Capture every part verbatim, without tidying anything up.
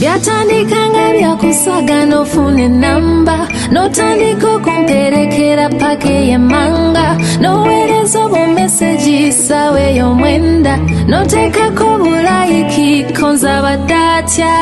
Byatandikanga byakusaga nofune namba notandika kumperekera pake ye manga nowerezo bu message sawe yo mwenda notekako bulayiki konza badatya.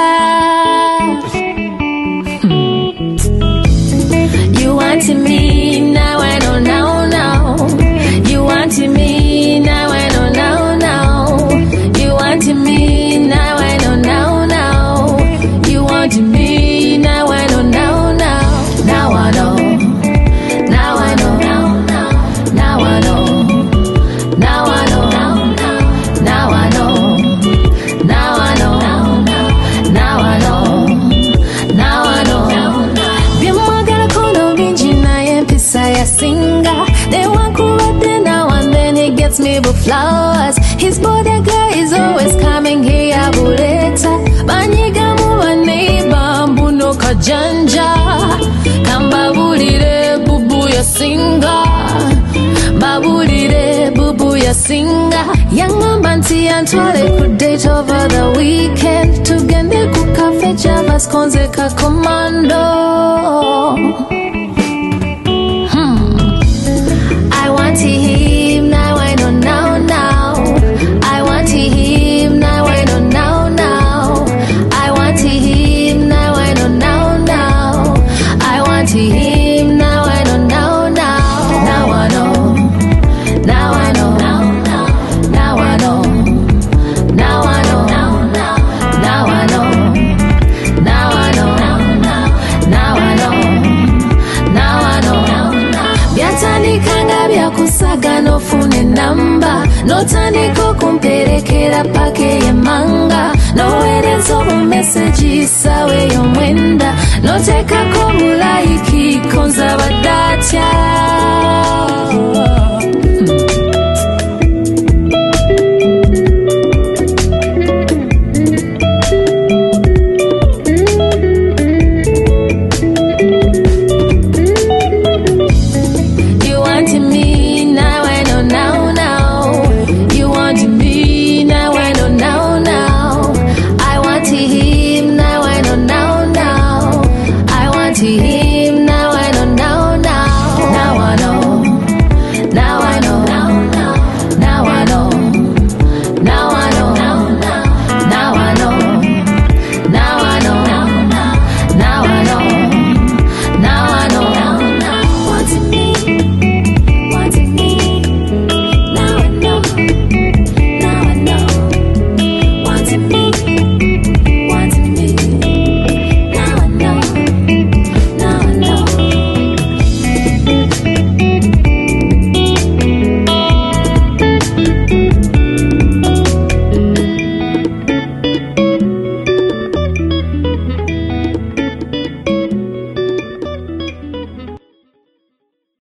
You wanted me now I know now now. You wanted me now I know now now. You wanted me now I know now now. You wanted me now I know now now. Now I know. Now I know. Now I know. Now I know. Now I know. Now I know. Now I know. Now I know. Bimwagala kono binji na yempisa ya singa. They want kuwate now and then he gets me with flowers. His bodyguard is always coming here buleta. Banyiga muwa neighbor mbuno kajanja. Kamba bulire bubu ya singa. Babulire bubu ya singa. Yangamba nti yantwale ku date over the weekend. Tugende ku cafe Javas konze ka commando. I want him now I know now now. I want him now I know now now. I want him now I know now now. I want him now I know now now. Now I know. Now I know. Now I know. Now I know. Now I know. Now I know. Now I know. Now I know. Byatandikanga byakusaga nofune namba notandika kumperekera pake ye manga nowerezo bu message sawe yo mwenda notekako